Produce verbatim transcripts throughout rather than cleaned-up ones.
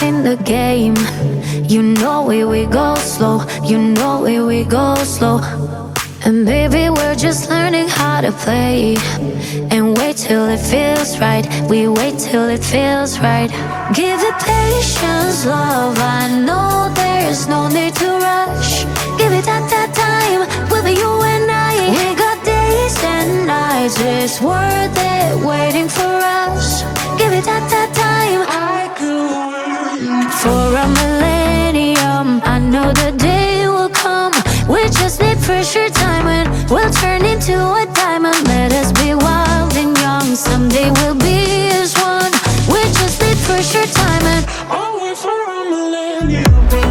in the game. You know it, we go slow. You know it, we go slow. And baby, we're just learning how to play. And wait till it feels right. We wait till it feels right. Give it patience, love. I know there's no need to rush. Give it that, that time. Will be you and I. We got days and nights. It's worth it waiting for us. Give it that, that time. I could wait for a millennium. I know the day will come. We just need pressure time and we'll turn into a diamond. Let us be wild and young. Someday we'll be as one. We just need pressure time and I'll wait for a millennium.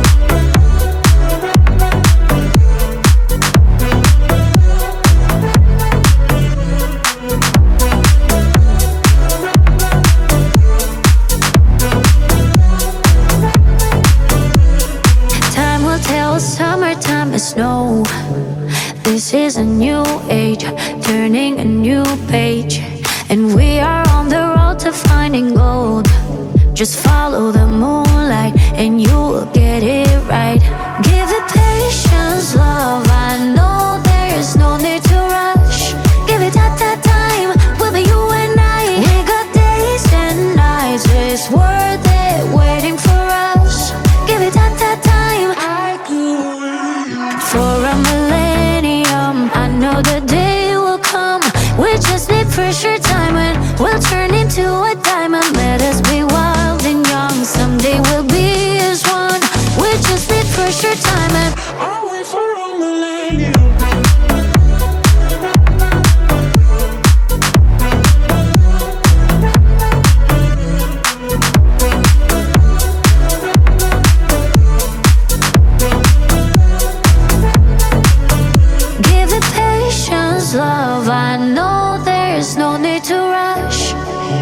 Time will tell, summertime is snow. This is a new age, turning a new page. And we are on the road to finding gold. Just follow the moonlight and you will get it right. Give it patience, love. I know there's no need to rush. Give it that, that time. Will be you and I. We got days and nights. It's worth it waiting for us. Give it that, that time. I could wait for a millennium. I know the day will come. We just need pressure time and we'll turn into a diamond. Let us be wild and young. Someday we'll be as one. We just need pressure time and I'll wait for a millennium. Love, I know there's no need to rush.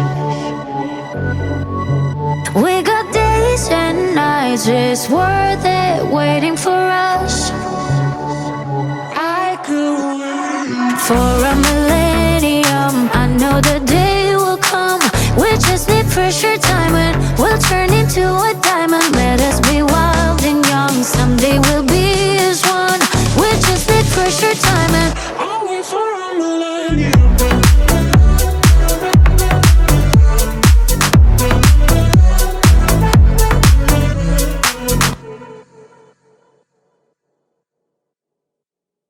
We got days and nights. It's worth it waiting for us.